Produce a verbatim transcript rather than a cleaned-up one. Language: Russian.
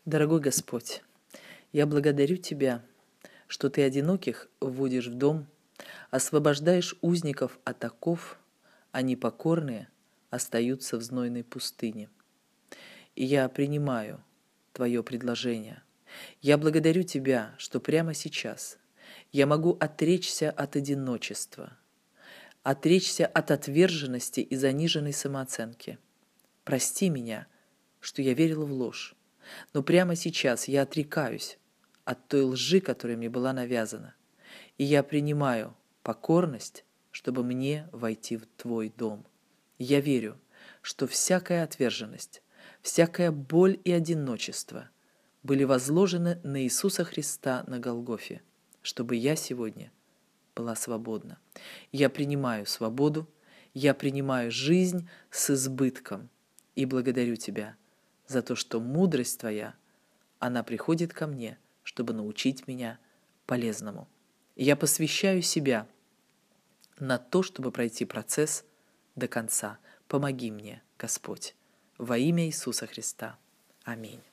Дорогой Господь, я благодарю Тебя, что Ты одиноких вводишь в дом, освобождаешь узников от оков, а непокорные остаются в знойной пустыне. И я принимаю Твое предложение. Я благодарю Тебя, что прямо сейчас я могу отречься от одиночества, отречься от отверженности и заниженной самооценки. Прости меня, что я верила в ложь, но прямо сейчас я отрекаюсь от той лжи, которая мне была навязана, и я принимаю покорность, чтобы мне войти в Твой дом. Я верю, что всякая отверженность, всякая боль и одиночество были возложены на Иисуса Христа на Голгофе, чтобы я сегодня была свободна. Я принимаю свободу, я принимаю жизнь с избытком и благодарю Тебя за то, что мудрость Твоя, она приходит ко мне, чтобы научить меня полезному. Я посвящаю себя на то, чтобы пройти процесс до конца. Помоги мне, Господь, во имя Иисуса Христа. Аминь.